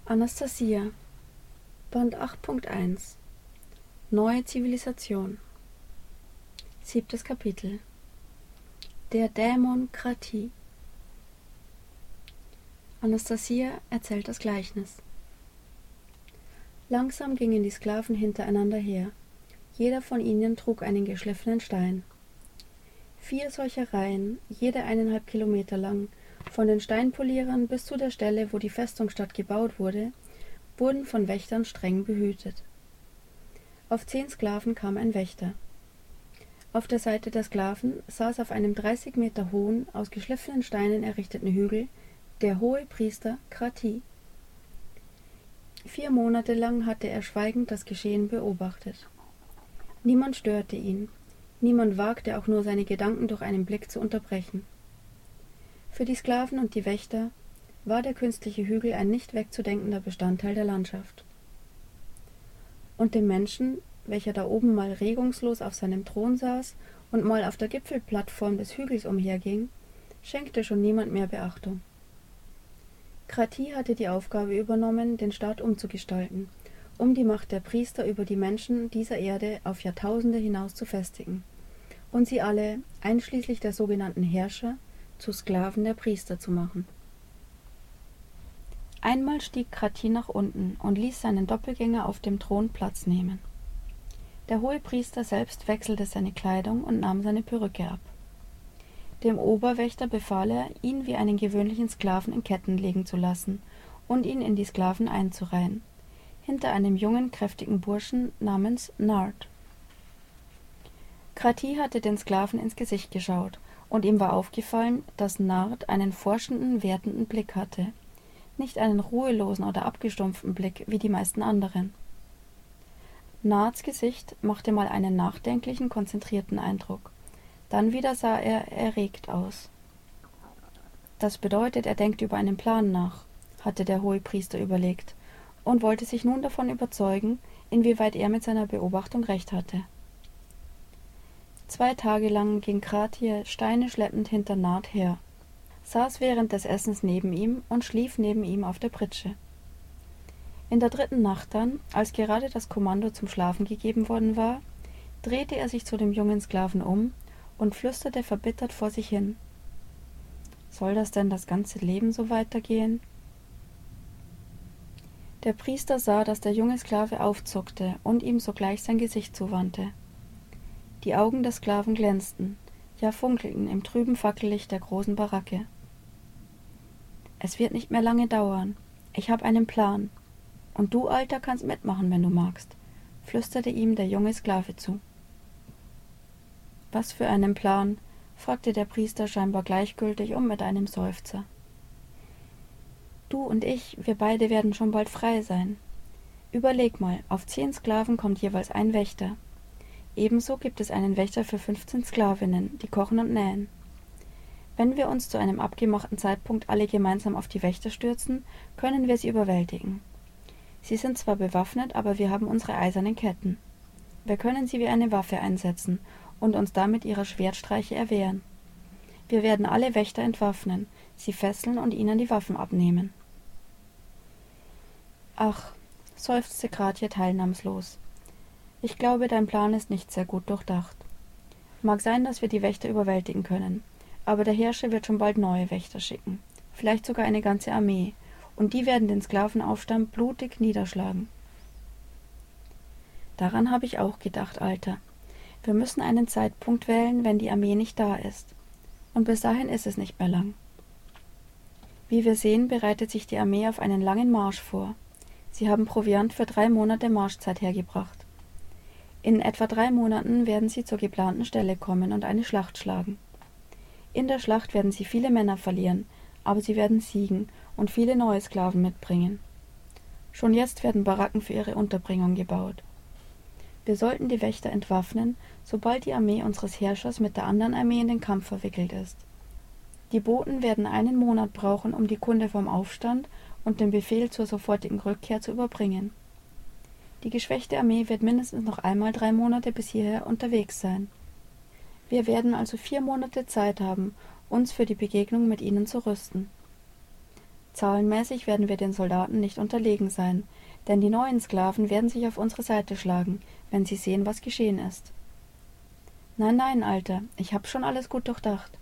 Anastasia, Band 8.1 Neue Zivilisation 7. Kapitel Der Dämon Krati. Anastasia erzählt das Gleichnis. Langsam gingen die Sklaven hintereinander her. Jeder von ihnen trug einen geschliffenen Stein. 4 solcher Reihen, jede 1,5 Kilometer lang, von den Steinpolierern bis zu der Stelle, wo die Festungsstadt gebaut wurde, wurden von Wächtern streng behütet. Auf 10 Sklaven kam ein Wächter. Auf der Seite der Sklaven saß auf einem 30 Meter hohen, aus geschliffenen Steinen errichteten Hügel der hohe Priester Krati. 4 Monate lang hatte er schweigend das Geschehen beobachtet. Niemand störte ihn, niemand wagte auch nur seine Gedanken durch einen Blick zu unterbrechen. Für die Sklaven und die Wächter war der künstliche Hügel ein nicht wegzudenkender Bestandteil der Landschaft. Und dem Menschen, welcher da oben mal regungslos auf seinem Thron saß und mal auf der Gipfelplattform des Hügels umherging, schenkte schon niemand mehr Beachtung. Krati hatte die Aufgabe übernommen, den Staat umzugestalten, um die Macht der Priester über die Menschen dieser Erde auf Jahrtausende hinaus zu festigen und sie alle, einschließlich der sogenannten Herrscher, zu Sklaven der Priester zu machen. Einmal stieg Krati nach unten und ließ seinen Doppelgänger auf dem Thron Platz nehmen. Der Hohepriester selbst wechselte seine Kleidung und nahm seine Perücke ab. Dem Oberwächter befahl er, ihn wie einen gewöhnlichen Sklaven in Ketten legen zu lassen und ihn in die Sklaven einzureihen, hinter einem jungen, kräftigen Burschen namens Nard. Krati hatte den Sklaven ins Gesicht geschaut, und ihm war aufgefallen, dass Nard einen forschenden, wertenden Blick hatte, nicht einen ruhelosen oder abgestumpften Blick wie die meisten anderen. Nards Gesicht machte mal einen nachdenklichen, konzentrierten Eindruck. Dann wieder sah er erregt aus. Das bedeutet, er denkt über einen Plan nach, hatte der Hohepriester überlegt und wollte sich nun davon überzeugen, inwieweit er mit seiner Beobachtung recht hatte. 2 Tage lang ging Krati Steine schleppend hinter Nard her, saß während des Essens neben ihm und schlief neben ihm auf der Pritsche. In der 3. Nacht dann, als gerade das Kommando zum Schlafen gegeben worden war, drehte er sich zu dem jungen Sklaven um und flüsterte verbittert vor sich hin: »Soll das denn das ganze Leben so weitergehen?« Der Priester sah, dass der junge Sklave aufzuckte und ihm sogleich sein Gesicht zuwandte. Die Augen des Sklaven glänzten, ja funkelten im trüben Fackellicht der großen Baracke. »Es wird nicht mehr lange dauern. Ich habe einen Plan. Und du, Alter, kannst mitmachen, wenn du magst«, flüsterte ihm der junge Sklave zu. »Was für einen Plan?« fragte der Priester scheinbar gleichgültig und mit einem Seufzer. »Du und ich, wir beide werden schon bald frei sein. Überleg mal, auf 10 Sklaven kommt jeweils ein Wächter. Ebenso gibt es einen Wächter für 15 Sklavinnen, die kochen und nähen. Wenn wir uns zu einem abgemachten Zeitpunkt alle gemeinsam auf die Wächter stürzen, können wir sie überwältigen. Sie sind zwar bewaffnet, aber wir haben unsere eisernen Ketten. Wir können sie wie eine Waffe einsetzen und uns damit ihrer Schwertstreiche erwehren. Wir werden alle Wächter entwaffnen, sie fesseln und ihnen die Waffen abnehmen.« »Ach«, seufzte Krati teilnahmslos, »ich glaube, dein Plan ist nicht sehr gut durchdacht. Mag sein, dass wir die Wächter überwältigen können, aber der Herrscher wird schon bald neue Wächter schicken, vielleicht sogar eine ganze Armee, und die werden den Sklavenaufstand blutig niederschlagen.« »Daran habe ich auch gedacht, Alter. Wir müssen einen Zeitpunkt wählen, wenn die Armee nicht da ist. Und bis dahin ist es nicht mehr lang. Wie wir sehen, bereitet sich die Armee auf einen langen Marsch vor. Sie haben Proviant für 3 Monate Marschzeit hergebracht. In etwa 3 Monaten werden sie zur geplanten Stelle kommen und eine Schlacht schlagen. In der Schlacht werden sie viele Männer verlieren, aber sie werden siegen und viele neue Sklaven mitbringen. Schon jetzt werden Baracken für ihre Unterbringung gebaut. Wir sollten die Wächter entwaffnen, sobald die Armee unseres Herrschers mit der anderen Armee in den Kampf verwickelt ist. Die Boten werden 1 Monat brauchen, um die Kunde vom Aufstand und den Befehl zur sofortigen Rückkehr zu überbringen. Die geschwächte Armee wird mindestens noch einmal 3 Monate bis hierher unterwegs sein. Wir werden also 4 Monate Zeit haben, uns für die Begegnung mit ihnen zu rüsten. Zahlenmäßig werden wir den Soldaten nicht unterlegen sein, denn die neuen Sklaven werden sich auf unsere Seite schlagen, wenn sie sehen, was geschehen ist. Nein, nein, Alter, ich hab schon alles gut durchdacht.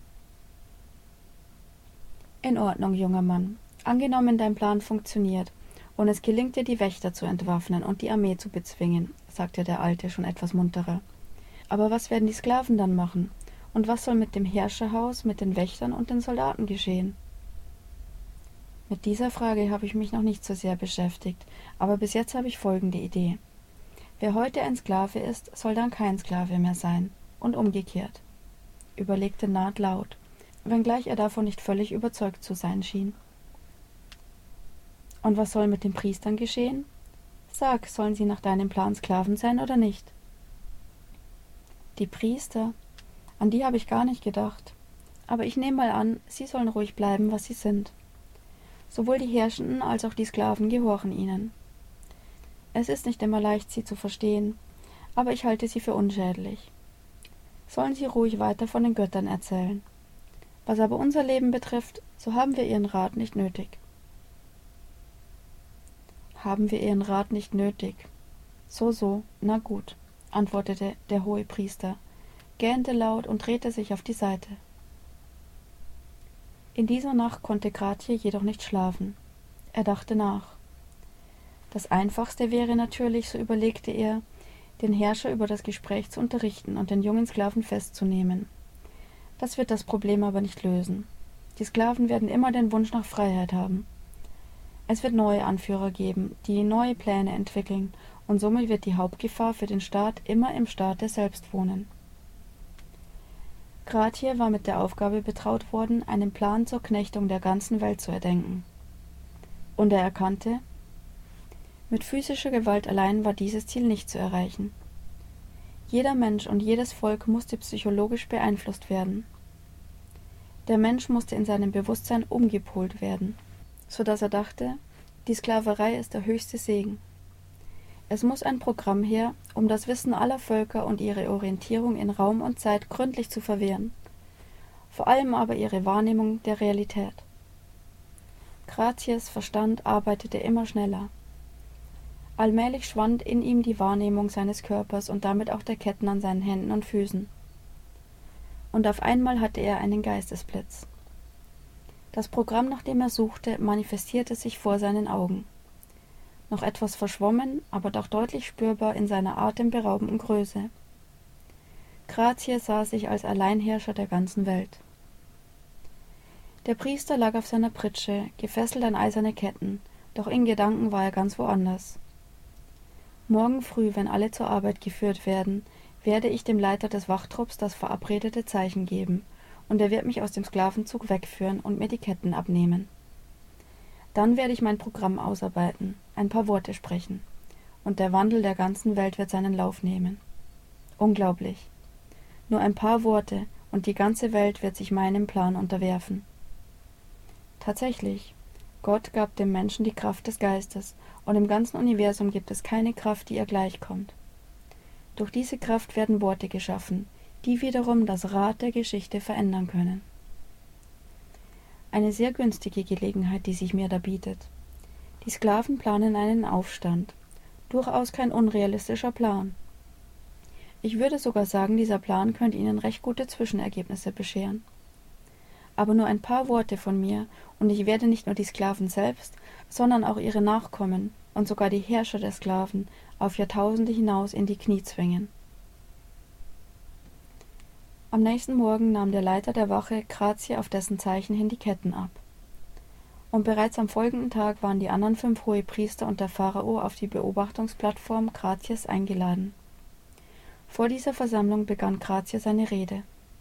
In Ordnung, junger Mann. Angenommen, dein Plan funktioniert und es gelingt dir, die Wächter zu entwaffnen und die Armee zu bezwingen, sagte der Alte schon etwas munterer. Aber was werden die Sklaven dann machen? Und was soll mit dem Herrscherhaus, mit den Wächtern und den Soldaten geschehen? Mit dieser Frage habe ich mich noch nicht so sehr beschäftigt, aber bis jetzt habe ich folgende Idee. Wer heute ein Sklave ist, soll dann kein Sklave mehr sein. Und umgekehrt, überlegte Nat laut, wenngleich er davon nicht völlig überzeugt zu sein schien. Und was soll mit den Priestern geschehen? Sag, sollen sie nach deinem Plan Sklaven sein oder nicht? Die Priester, an die habe ich gar nicht gedacht. Aber ich nehme mal an, sie sollen ruhig bleiben, was sie sind. Sowohl die Herrschenden als auch die Sklaven gehorchen ihnen. Es ist nicht immer leicht, sie zu verstehen, aber ich halte sie für unschädlich. Sollen sie ruhig weiter von den Göttern erzählen. Was aber unser Leben betrifft, so haben wir ihren Rat nicht nötig. Haben wir ihren Rat nicht nötig? So, na gut, antwortete der Hohepriester, gähnte laut und drehte sich auf die Seite. In dieser Nacht konnte Gratje jedoch nicht schlafen. Er dachte nach. Das Einfachste wäre natürlich, so überlegte er, den Herrscher über das Gespräch zu unterrichten und den jungen Sklaven festzunehmen. Das wird das Problem aber nicht lösen. Die Sklaven werden immer den Wunsch nach Freiheit haben. Es wird neue Anführer geben, die neue Pläne entwickeln, und somit wird die Hauptgefahr für den Staat immer im Staate selbst wohnen. Gratje war mit der Aufgabe betraut worden, einen Plan zur Knechtung der ganzen Welt zu erdenken. Und er erkannte, mit physischer Gewalt allein war dieses Ziel nicht zu erreichen. Jeder Mensch und jedes Volk musste psychologisch beeinflusst werden. Der Mensch musste in seinem Bewusstsein umgepolt werden, so dass er dachte, die Sklaverei ist der höchste Segen. Es muss ein Programm her, um das Wissen aller Völker und ihre Orientierung in Raum und Zeit gründlich zu verwehren, vor allem aber ihre Wahrnehmung der Realität. Gratjes Verstand arbeitete immer schneller. Allmählich schwand in ihm die Wahrnehmung seines Körpers und damit auch der Ketten an seinen Händen und Füßen. Und auf einmal hatte er einen Geistesblitz. Das Programm, nach dem er suchte, manifestierte sich vor seinen Augen. Noch etwas verschwommen, aber doch deutlich spürbar in seiner atemberaubenden Größe. Gratje sah sich als Alleinherrscher der ganzen Welt. Der Priester lag auf seiner Pritsche, gefesselt an eiserne Ketten, doch in Gedanken war er ganz woanders. Morgen früh, wenn alle zur Arbeit geführt werden, werde ich dem Leiter des Wachtrupps das verabredete Zeichen geben, und er wird mich aus dem Sklavenzug wegführen und mir die Ketten abnehmen. Dann werde ich mein Programm ausarbeiten, ein paar Worte sprechen, und der Wandel der ganzen Welt wird seinen Lauf nehmen. Unglaublich. Nur ein paar Worte, und die ganze Welt wird sich meinem Plan unterwerfen. Tatsächlich, Gott gab dem Menschen die Kraft des Geistes, und im ganzen Universum gibt es keine Kraft, die ihr gleichkommt. Durch diese Kraft werden Worte geschaffen, die wiederum das Rad der Geschichte verändern können. Eine sehr günstige Gelegenheit, die sich mir da bietet. Die Sklaven planen einen Aufstand. Durchaus kein unrealistischer Plan. Ich würde sogar sagen, dieser Plan könnte ihnen recht gute Zwischenergebnisse bescheren. Aber nur ein paar Worte von mir, und ich werde nicht nur die Sklaven selbst, sondern auch ihre Nachkommen und sogar die Herrscher der Sklaven auf Jahrtausende hinaus in die Knie zwingen. Am nächsten Morgen nahm der Leiter der Wache Gratje auf dessen Zeichen hin die Ketten ab. Und bereits am folgenden Tag waren die anderen 5 Hohepriester und der Pharao auf die Beobachtungsplattform Gratjes eingeladen. Vor dieser Versammlung begann Gratje seine Rede.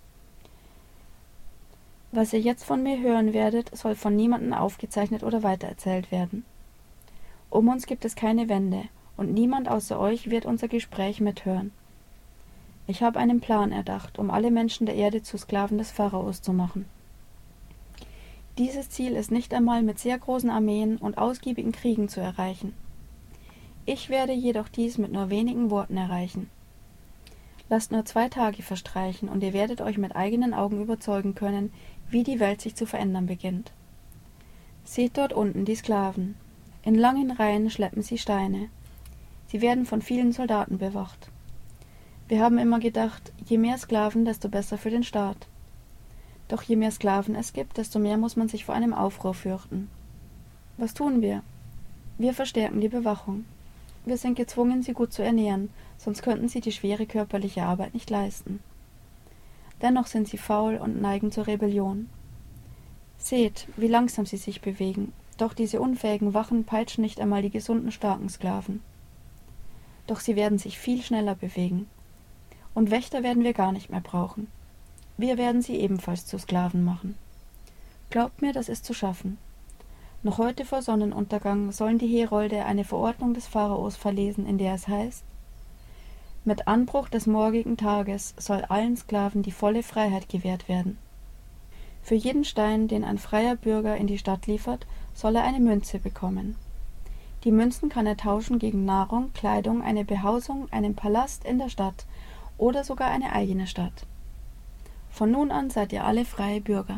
Was ihr jetzt von mir hören werdet, soll von niemandem aufgezeichnet oder weitererzählt werden. Um uns gibt es keine Wände, und niemand außer euch wird unser Gespräch mithören. Ich habe einen Plan erdacht, um alle Menschen der Erde zu Sklaven des Pharaos zu machen. Dieses Ziel ist nicht einmal mit sehr großen Armeen und ausgiebigen Kriegen zu erreichen. Ich werde jedoch dies mit nur wenigen Worten erreichen. Lasst nur 2 Tage verstreichen, und ihr werdet euch mit eigenen Augen überzeugen können, wie die Welt sich zu verändern beginnt. Seht dort unten die Sklaven. In langen Reihen schleppen sie Steine. Sie werden von vielen Soldaten bewacht. Wir haben immer gedacht, je mehr Sklaven, desto besser für den Staat. Doch je mehr Sklaven es gibt, desto mehr muss man sich vor einem Aufruhr fürchten. Was tun wir? Wir verstärken die Bewachung. Wir sind gezwungen, sie gut zu ernähren, sonst könnten sie die schwere körperliche Arbeit nicht leisten. Dennoch sind sie faul und neigen zur Rebellion. Seht, wie langsam sie sich bewegen, doch diese unfähigen Wachen peitschen nicht einmal die gesunden, starken Sklaven. Doch sie werden sich viel schneller bewegen. Und Wächter werden wir gar nicht mehr brauchen. Wir werden sie ebenfalls zu Sklaven machen. Glaubt mir, das ist zu schaffen. Noch heute vor Sonnenuntergang sollen die Herolde eine Verordnung des Pharaos verlesen, in der es heißt: Mit Anbruch des morgigen Tages soll allen Sklaven die volle Freiheit gewährt werden. Für jeden Stein, den ein freier Bürger in die Stadt liefert, soll er eine Münze bekommen. Die Münzen kann er tauschen gegen Nahrung, Kleidung, eine Behausung, einen Palast in der Stadt oder sogar eine eigene Stadt. Von nun an seid ihr alle freie Bürger.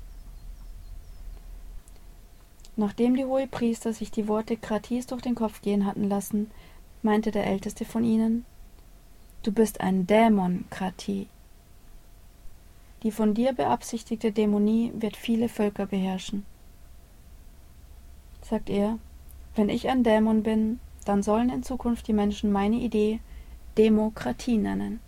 Nachdem die Hohepriester sich die Worte Kratis durch den Kopf gehen hatten lassen, meinte der Älteste von ihnen: Du bist ein Dämon, Krati. Die von dir beabsichtigte Dämonie wird viele Völker beherrschen. Sagt er: Wenn ich ein Dämon bin, dann sollen in Zukunft die Menschen meine Idee Demokratie nennen.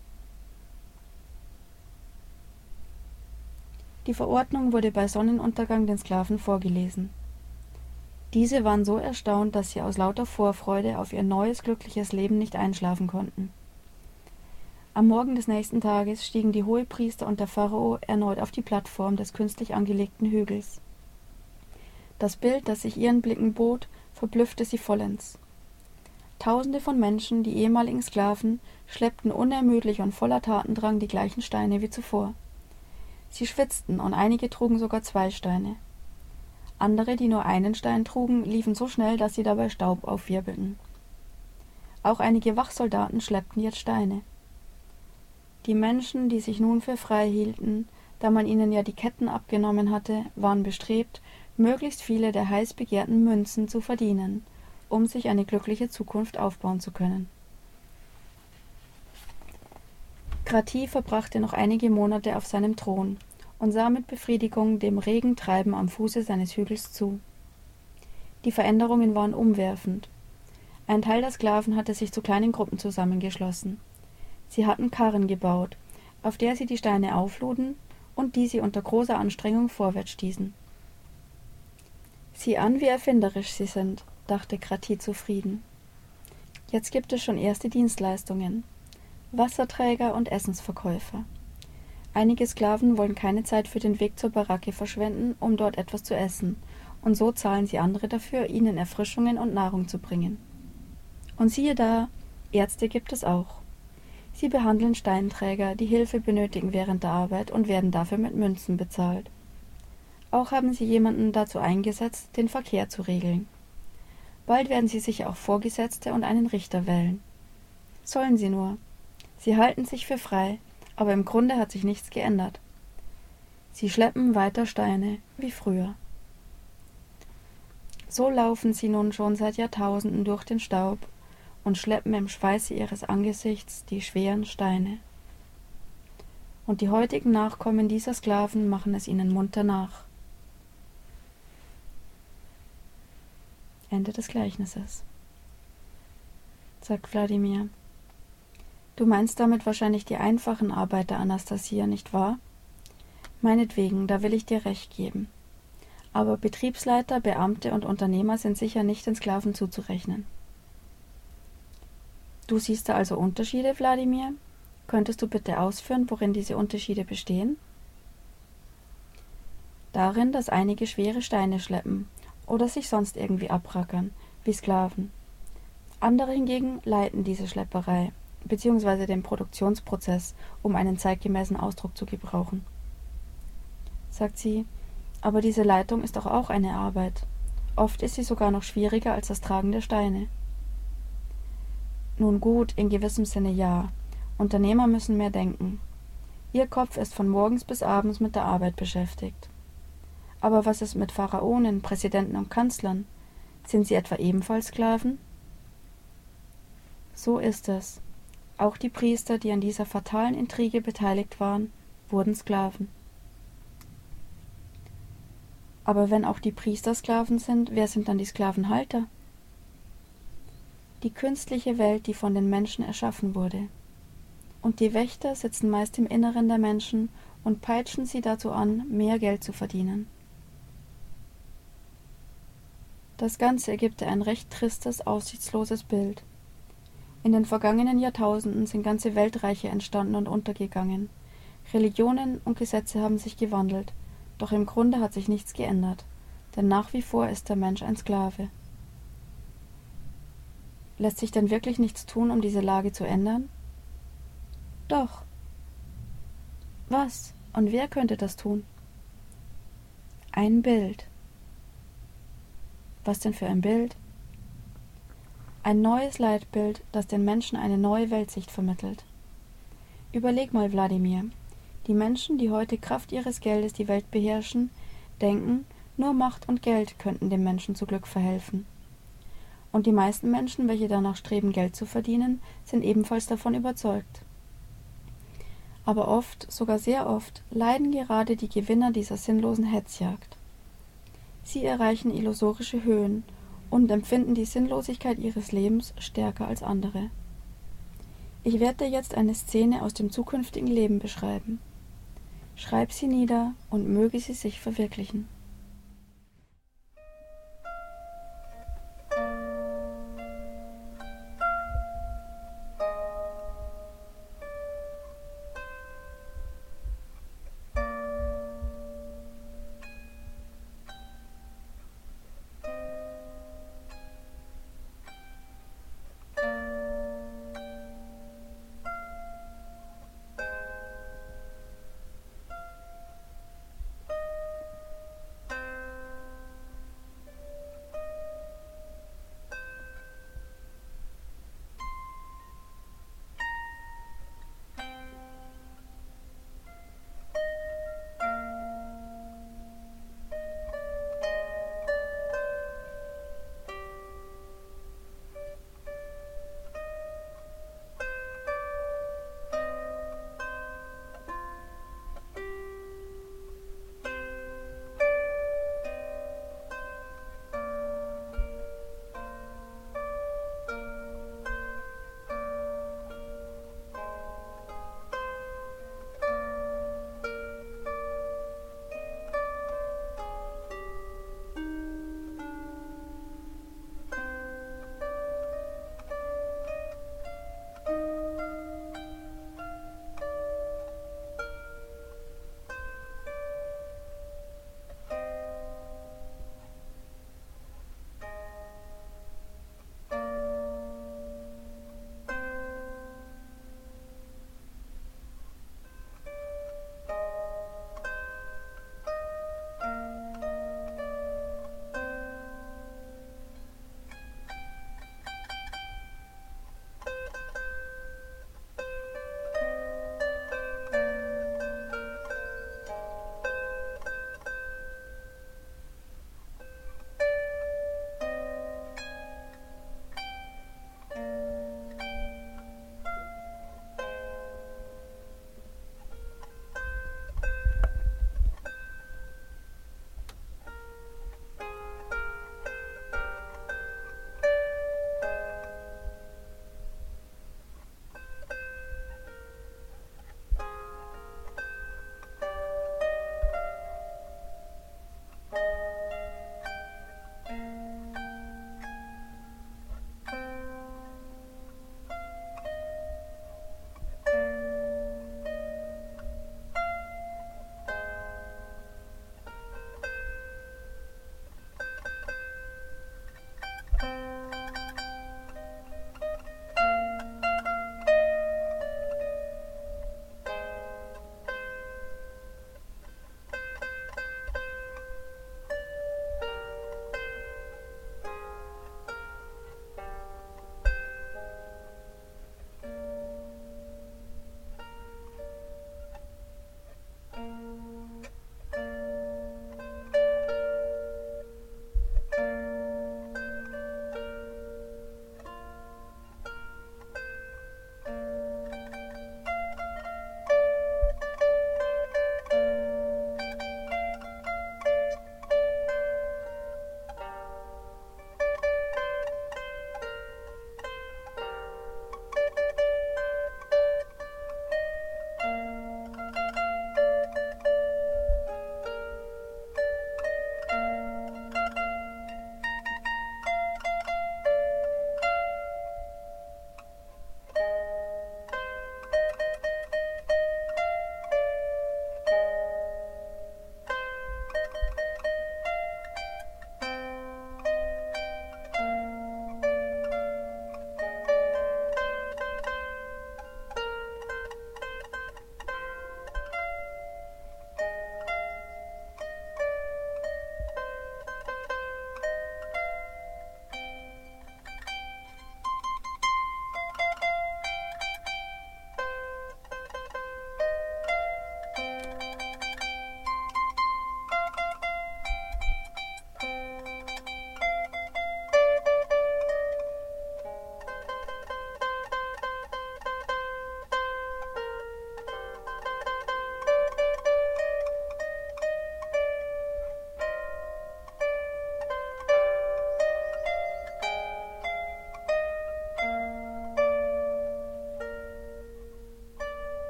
Die Verordnung wurde bei Sonnenuntergang den Sklaven vorgelesen. Diese waren so erstaunt, dass sie aus lauter Vorfreude auf ihr neues, glückliches Leben nicht einschlafen konnten. Am Morgen des nächsten Tages stiegen die Hohepriester und der Pharao erneut auf die Plattform des künstlich angelegten Hügels. Das Bild, das sich ihren Blicken bot, verblüffte sie vollends. Tausende von Menschen, die ehemaligen Sklaven, schleppten unermüdlich und voller Tatendrang die gleichen Steine wie zuvor. Sie schwitzten und einige trugen sogar 2 Steine. Andere, die nur einen Stein trugen, liefen so schnell, dass sie dabei Staub aufwirbelten. Auch einige Wachsoldaten schleppten jetzt Steine. Die Menschen, die sich nun für frei hielten, da man ihnen ja die Ketten abgenommen hatte, waren bestrebt, möglichst viele der heiß begehrten Münzen zu verdienen, um sich eine glückliche Zukunft aufbauen zu können. Krati verbrachte noch einige Monate auf seinem Thron und sah mit Befriedigung dem regen Treiben am Fuße seines Hügels zu. Die Veränderungen waren umwerfend. Ein Teil der Sklaven hatte sich zu kleinen Gruppen zusammengeschlossen. Sie hatten Karren gebaut, auf der sie die Steine aufluden und die sie unter großer Anstrengung vorwärts stießen. Sieh an, wie erfinderisch sie sind, dachte Krati zufrieden. Jetzt gibt es schon erste Dienstleistungen: Wasserträger und Essensverkäufer. Einige Sklaven wollen keine Zeit für den Weg zur Baracke verschwenden, um dort etwas zu essen, und so zahlen sie andere dafür, ihnen Erfrischungen und Nahrung zu bringen. Und siehe da, Ärzte gibt es auch. Sie behandeln Steinträger, die Hilfe benötigen während der Arbeit, und werden dafür mit Münzen bezahlt. Auch haben sie jemanden dazu eingesetzt, den Verkehr zu regeln. Bald werden sie sicher auch Vorgesetzte und einen Richter wählen. Sollen sie nur. Sie halten sich für frei, aber im Grunde hat sich nichts geändert. Sie schleppen weiter Steine, wie früher. So laufen sie nun schon seit Jahrtausenden durch den Staub und schleppen im Schweiße ihres Angesichts die schweren Steine. Und die heutigen Nachkommen dieser Sklaven machen es ihnen munter nach. Ende des Gleichnisses. Sagt Wladimir: Du meinst damit wahrscheinlich die einfachen Arbeiter, Anastasia, nicht wahr? Meinetwegen, da will ich dir recht geben. Aber Betriebsleiter, Beamte und Unternehmer sind sicher nicht den Sklaven zuzurechnen. Du siehst da also Unterschiede, Wladimir? Könntest du bitte ausführen, worin diese Unterschiede bestehen? Darin, dass einige schwere Steine schleppen oder sich sonst irgendwie abrackern, wie Sklaven. Andere hingegen leiten diese Schlepperei bzw. den Produktionsprozess, um einen zeitgemäßen Ausdruck zu gebrauchen. Sagt sie: Aber diese Leitung ist doch auch eine Arbeit. Oft ist sie sogar noch schwieriger als das Tragen der Steine. Nun gut, in gewissem Sinne ja. Unternehmer müssen mehr denken. Ihr Kopf ist von morgens bis abends mit der Arbeit beschäftigt. Aber was ist mit Pharaonen, Präsidenten und Kanzlern? Sind sie etwa ebenfalls Sklaven? So ist es. Auch die Priester, die an dieser fatalen Intrige beteiligt waren, wurden Sklaven. Aber wenn auch die Priester Sklaven sind, wer sind dann die Sklavenhalter? Die künstliche Welt, die von den Menschen erschaffen wurde. Und die Wächter sitzen meist im Inneren der Menschen und peitschen sie dazu an, mehr Geld zu verdienen. Das Ganze ergibt ein recht tristes, aussichtsloses Bild. In den vergangenen Jahrtausenden sind ganze Weltreiche entstanden und untergegangen. Religionen und Gesetze haben sich gewandelt, doch im Grunde hat sich nichts geändert, denn nach wie vor ist der Mensch ein Sklave. Lässt sich denn wirklich nichts tun, um diese Lage zu ändern? Doch. Was und wer könnte das tun? Ein Bild. Was denn für ein Bild? Ein neues Leitbild, das den Menschen eine neue Weltsicht vermittelt. Überleg mal, Wladimir. Die Menschen, die heute Kraft ihres Geldes die Welt beherrschen, denken, nur Macht und Geld könnten dem Menschen zu Glück verhelfen. Und die meisten Menschen, welche danach streben, Geld zu verdienen, sind ebenfalls davon überzeugt. Aber oft, sogar sehr oft, leiden gerade die Gewinner dieser sinnlosen Hetzjagd. Sie erreichen illusorische Höhen und empfinden die Sinnlosigkeit ihres Lebens stärker als andere. Ich werde dir jetzt eine Szene aus dem zukünftigen Leben beschreiben. Schreib sie nieder und möge sie sich verwirklichen.